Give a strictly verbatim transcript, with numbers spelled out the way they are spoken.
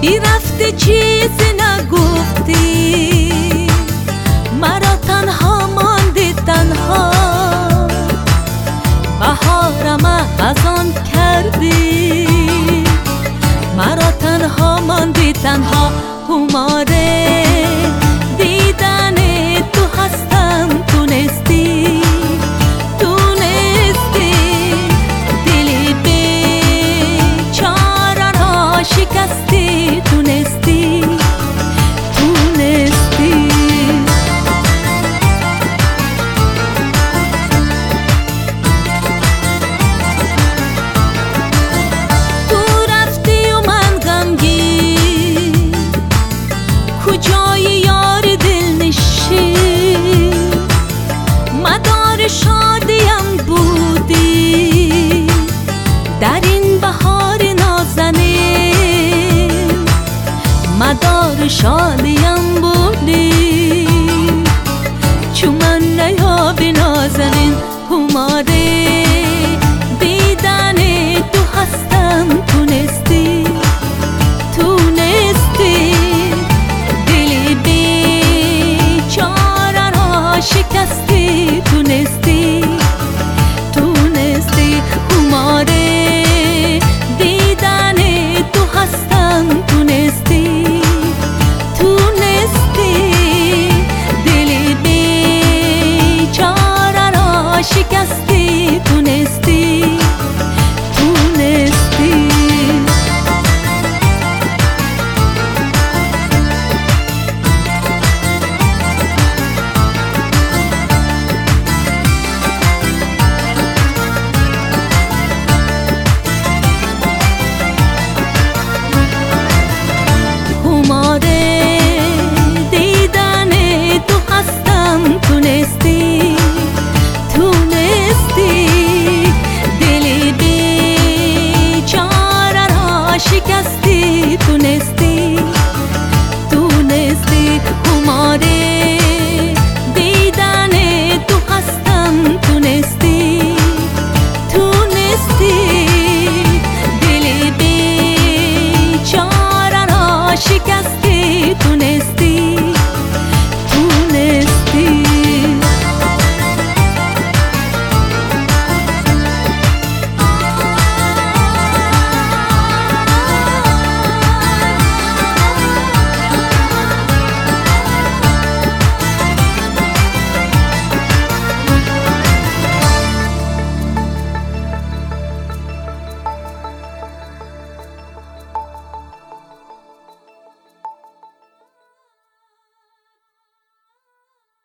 بی رفته چیزی نگفتی، مرا تنها ماندی تنها، بهارم خزان کردی، مرا تنها ماندی تنها. خماره دیدن تو هستم، تونستی تونستی دلی بیچاره را شکستی، تونستی تونستی. تو رفتی و من غمگین، کجای یار دلنشین، مدار شادیم بودی در این بهار نازنین، مدار شادی